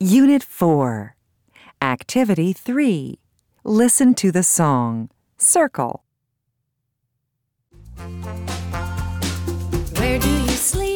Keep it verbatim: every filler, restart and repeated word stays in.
Unit four. Activity three. Listen to the song. Circle. Where do you sleep?